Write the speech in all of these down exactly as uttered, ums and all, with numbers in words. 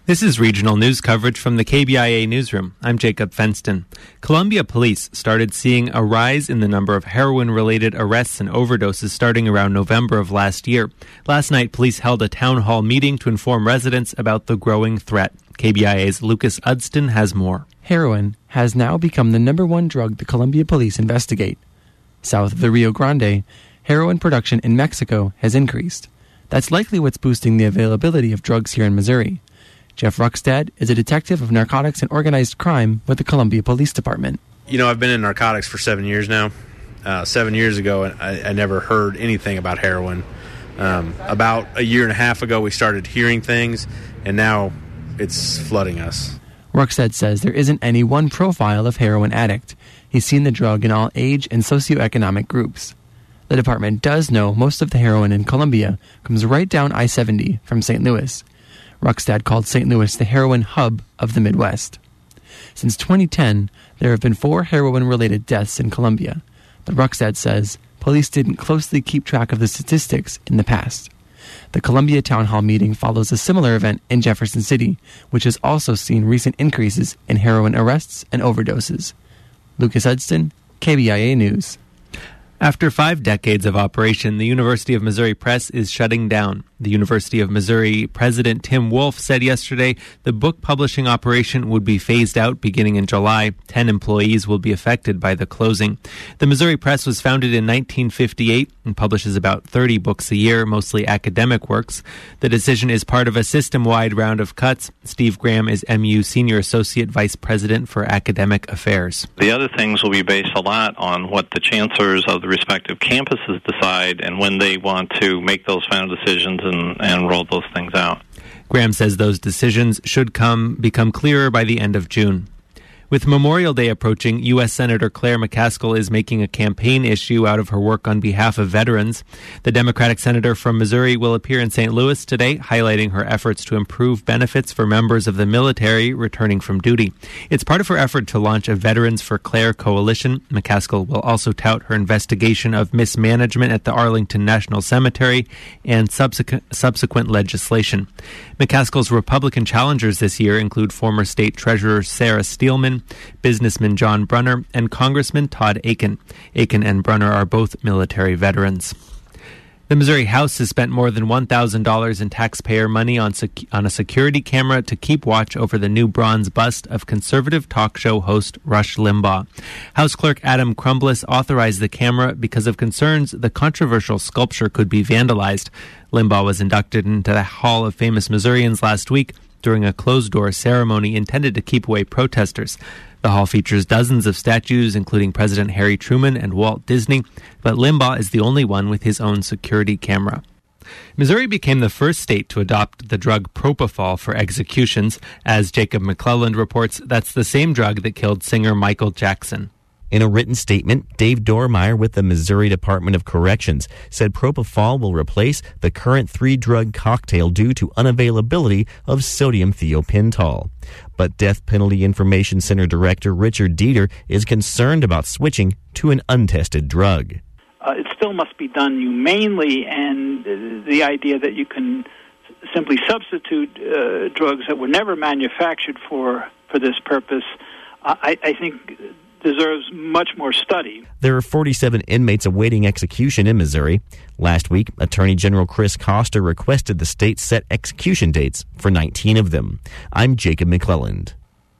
This is regional news coverage from the K B I A newsroom. I'm Jacob Fenston. Columbia police started seeing a rise in the number of heroin-related arrests and overdoses starting around November of last year. Last night, police held a town hall meeting to inform residents about the growing threat. K B I A's Lucas Udston has more. Heroin has now become the number one drug the Columbia police investigate. South of the Rio Grande, heroin production in Mexico has increased. That's likely what's boosting the availability of drugs here in Missouri. Jeff Ruckstad is a detective of narcotics and organized crime with the Columbia Police Department. You know, I've been in narcotics for seven years now. Uh, seven years ago, I, I never heard anything about heroin. Um, about a year and a half ago, we started hearing things, and now it's flooding us. Ruckstad says there isn't any one profile of heroin addict. He's seen the drug in all age and socioeconomic groups. The department does know most of the heroin in Columbia comes right down I seventy from Saint Louis. Ruckstad called Saint Louis the heroin hub of the Midwest. Since twenty ten, there have been four heroin-related deaths in Columbia, but Ruckstad says police didn't closely keep track of the statistics in the past. The Columbia Town Hall meeting follows a similar event in Jefferson City, which has also seen recent increases in heroin arrests and overdoses. Lucas Udston, K B I A News. After five decades of operation, the University of Missouri Press is shutting down. The University of Missouri President Tim Wolf said yesterday the book publishing operation would be phased out beginning in July. Ten employees will be affected by the closing. The Missouri Press was founded in nineteen fifty-eight and publishes about thirty books a year, mostly academic works. The decision is part of a system-wide round of cuts. Steve Graham is M U Senior Associate Vice President for Academic Affairs. The other things will be based a lot on what the chancellors of the respective campuses decide and when they want to make those final decisions and, and roll those things out. Graham says those decisions should come become clearer by the end of June. With Memorial Day approaching, U S Senator Claire McCaskill is making a campaign issue out of her work on behalf of veterans. The Democratic senator from Missouri will appear in Saint Louis today, highlighting her efforts to improve benefits for members of the military returning from duty. It's part of her effort to launch a Veterans for Claire coalition. McCaskill will also tout her investigation of mismanagement at the Arlington National Cemetery and subsequent, subsequent legislation. McCaskill's Republican challengers this year include former state treasurer Sarah Steelman, businessman John Brunner, and Congressman Todd Akin. Akin and Brunner are both military veterans. The Missouri House has spent more than one thousand dollars in taxpayer money on, sec- on a security camera to keep watch over the new bronze bust of conservative talk show host Rush Limbaugh. House Clerk Adam Crumbliss authorized the camera because of concerns the controversial sculpture could be vandalized. Limbaugh was inducted into the Hall of Famous Missourians last week during a closed-door ceremony intended to keep away protesters. The hall features dozens of statues, including President Harry Truman and Walt Disney, but Limbaugh is the only one with his own security camera. Missouri became the first state to adopt the drug propofol for executions. As Jacob McClelland reports, that's the same drug that killed singer Michael Jackson. In a written statement, Dave Dormeyer with the Missouri Department of Corrections said propofol will replace the current three-drug cocktail due to unavailability of sodium thiopental. But Death Penalty Information Center Director Richard Dieter is concerned about switching to an untested drug. Uh, it still must be done humanely, and the idea that you can simply substitute uh, drugs that were never manufactured for, for this purpose, I, I think deserves much more study. There are forty-seven inmates awaiting execution in Missouri. Last week, Attorney General Chris Coster requested the state set execution dates for nineteen of them. I'm Jacob McClelland.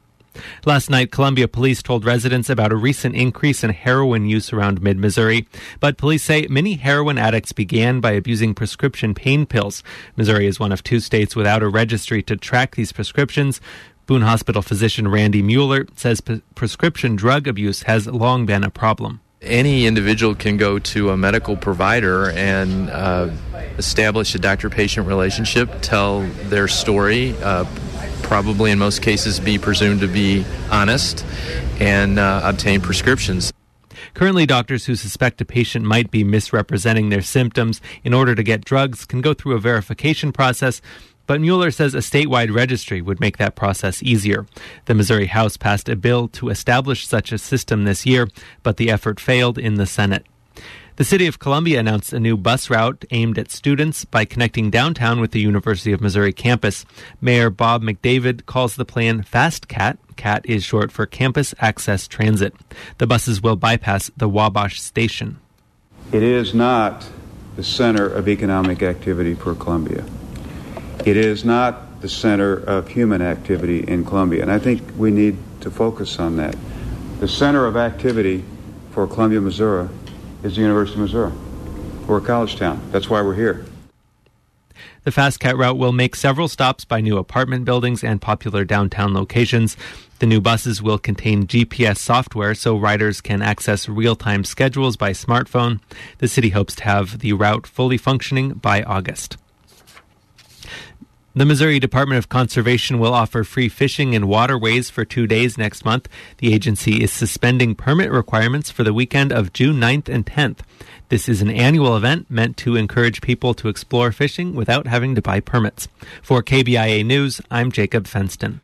Last night, Columbia police told residents about a recent increase in heroin use around mid-Missouri. But police say many heroin addicts began by abusing prescription pain pills. Missouri is one of two states without a registry to track these prescriptions. Boone Hospital physician Randy Mueller says p- prescription drug abuse has long been a problem. Any individual can go to a medical provider and uh, establish a doctor-patient relationship, tell their story, uh, probably in most cases be presumed to be honest, and uh, obtain prescriptions. Currently, doctors who suspect a patient might be misrepresenting their symptoms in order to get drugs can go through a verification process, but Mueller says a statewide registry would make that process easier. The Missouri House passed a bill to establish such a system this year, but the effort failed in the Senate. The City of Columbia announced a new bus route aimed at students by connecting downtown with the University of Missouri campus. Mayor Bob McDavid calls the plan FastCat. CAT is short for Campus Access Transit. The buses will bypass the Wabash Station. It is not the center of economic activity for Columbia. It is not the center of human activity in Columbia, and I think we need to focus on that. The center of activity for Columbia, Missouri is the University of Missouri. We're a college town. That's why we're here. The FastCat route will make several stops by new apartment buildings and popular downtown locations. The new buses will contain G P S software so riders can access real-time schedules by smartphone. The city hopes to have the route fully functioning by August. The Missouri Department of Conservation will offer free fishing in waterways for two days next month. The agency is suspending permit requirements for the weekend of June ninth and tenth. This is an annual event meant to encourage people to explore fishing without having to buy permits. For K B I A News, I'm Jacob Fenston.